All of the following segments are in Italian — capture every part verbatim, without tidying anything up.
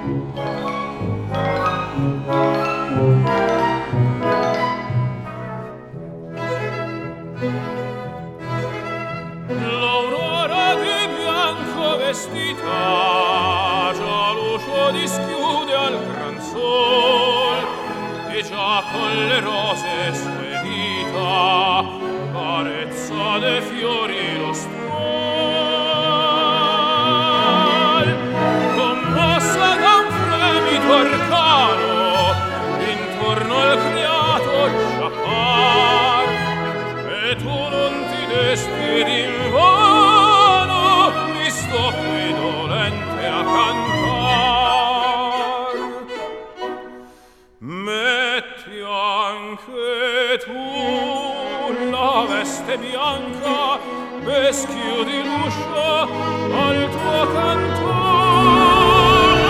L'aurora di bianco vestita già l'uscio dischiude al gran sol e già con le rose sue dita carezza de fiori lo stuol. Commossa da un fremito arcano intorno al criato giappar, e tu non ti desti d'invano, mi sto qui dolente a cantar. Metti anche tu la veste bianca e schiudi l'uscio al tuo cantor.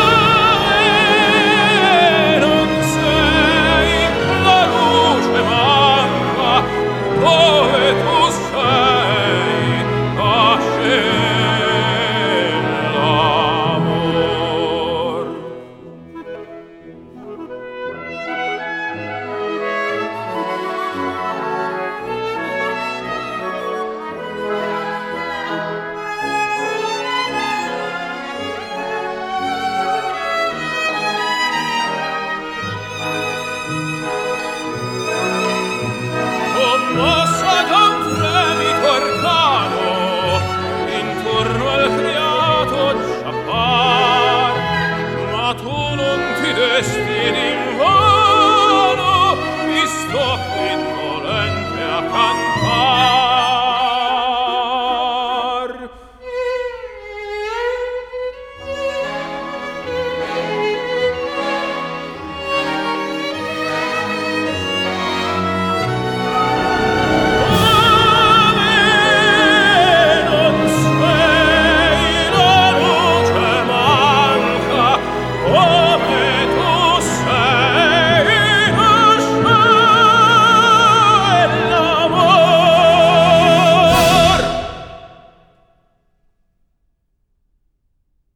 Non sei la luce manca dove tu sei, nasce l'amor. Commossa da un fremito arcano intorno al criato giappar, ma tu non ti desti d'invano, mi sto qui dolente a cantar.